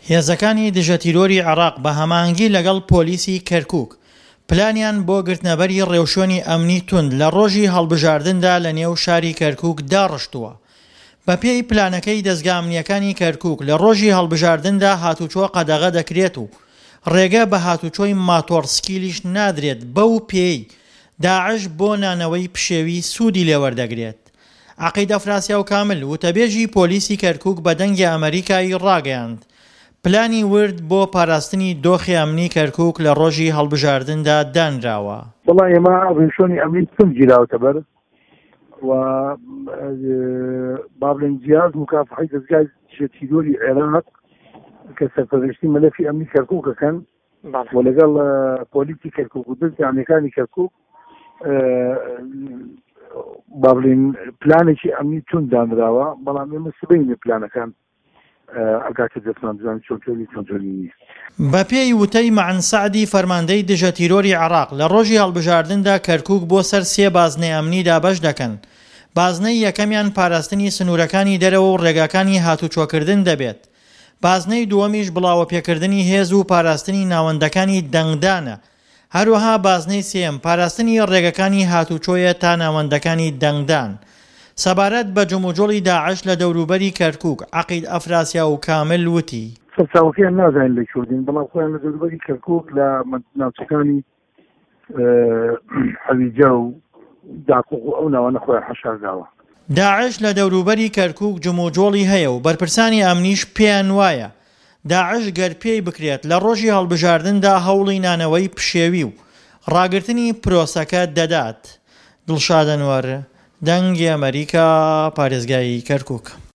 هێزەکانی دژە-تیرۆری عێراق بە هەماهەنگی لەگەڵ پۆلیسی کەرکووک پلانیان بۆ گرتنەبەری ڕێوشوێنی ئەمنی توند لە ڕۆژی هەڵبژاردندا لە نێو شاری کەرکووک داڕشتووە. بە پێی پلانەکەی دەزگا ئەمنیەکانی کەرکووک لە ڕۆژی هەڵبژاردندا هاتوچۆ قەدەغە دەکرێت و ڕێگە بە هاتوچۆی ماتۆڕسکیلیش نادرێت. بەو پێی داعش بۆ نانەوەی پشێوی سوودی لێوەردەگرێت. عەقید ئەفراسیاب کامل وتەبێژی پۆلیسی کەرکووک بە دەنگی ئەمریکایی ڕاگەیاند پلانی ورد بۆ پاراستنی دۆخی ئەمنی کەرکووک لە ڕۆژی هەڵبژاردندا دانراوە. وەڵا ئێمە ڕێوشۆنی ئەمنی تون گیراوەتە بەر و با بڵێن جیاز مکافحەی دەزگای دژە-تیرۆری عێراق کە سەرپەرشتی مەلەفی ئەمنی کەرکووکەکەن و لەگەڵ پۆلیسی کەرکووک و دەستی ئەمریکانی کەرکووک با بڵێن پلانێکی ئەمنی تون دانراوە، بەڵام ئێمە سبەینە پلانەکان ئەگاتە دەستمان بزانین چۆنجۆری نیست. بە پێی وتەی مەعەن سەعدی فەرماندەی دژە-تیرۆری عێراق لە ڕۆژی هەڵبژاردندا کەرکووک بۆ سەر 3 بازنەی ئەمنی دابەش دەکەن. بازنەی یەکەمیان پاراستنی سنوورەکانی دەرەوە و ڕێگاکانی هاتوچۆکردن دەبێت. بازنەی دووەمیش بڵاوەپێکردنی هێز و پاراستنی ناوەندەکانی دەنگدانە. هەروەها بازنەی سێم پاراستنی ڕێگەکانی هاتوچۆیە تا ناوەندەکانی دەنگدان. سەبارەت بە جموجۆڵی داعش لە دەوروبەری کەرکووک عەقید ئەفراسیاب کامل وتی سەرچاوەکەیان نازانین لە کوردین، بەڵام خۆیان لە دەوروبەری کەرکووک لە ناوچەکانی حەویجە و داقوق و ئەو ناوانە خۆیان حەشارداوە. داعش لە دەوروبەری کەرکووک جموجۆڵی هەیە و بەرپرسانی ئەمنیش پێیان وایە داعش گەر پێی بکرێت لە ڕۆژی هەڵبژاردندا هەوڵی نانەوەی پشێوی و ڕاگرتنی پرۆسەکە دەدات. دڵشاد ئەنوەر، دەنگی ئەمریکا، پارێزگای کەرکووک.